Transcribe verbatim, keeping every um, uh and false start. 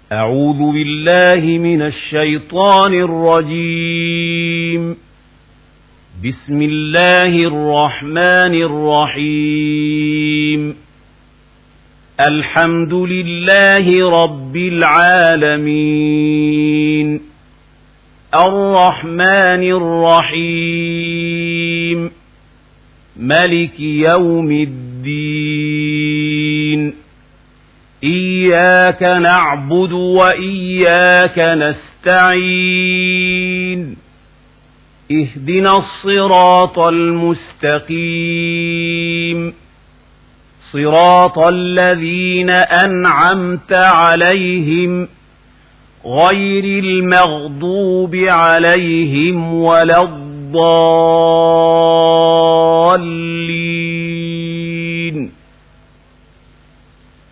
أعوذ بالله من الشيطان الرجيم. بسم الله الرحمن الرحيم. الحمد لله رب العالمين، الرحمن الرحيم، ملك يوم الدين. إياك نعبد وإياك نستعين. اهدنا الصراط المستقيم، صراط الذين أنعمت عليهم غير المغضوب عليهم ولا الضالين.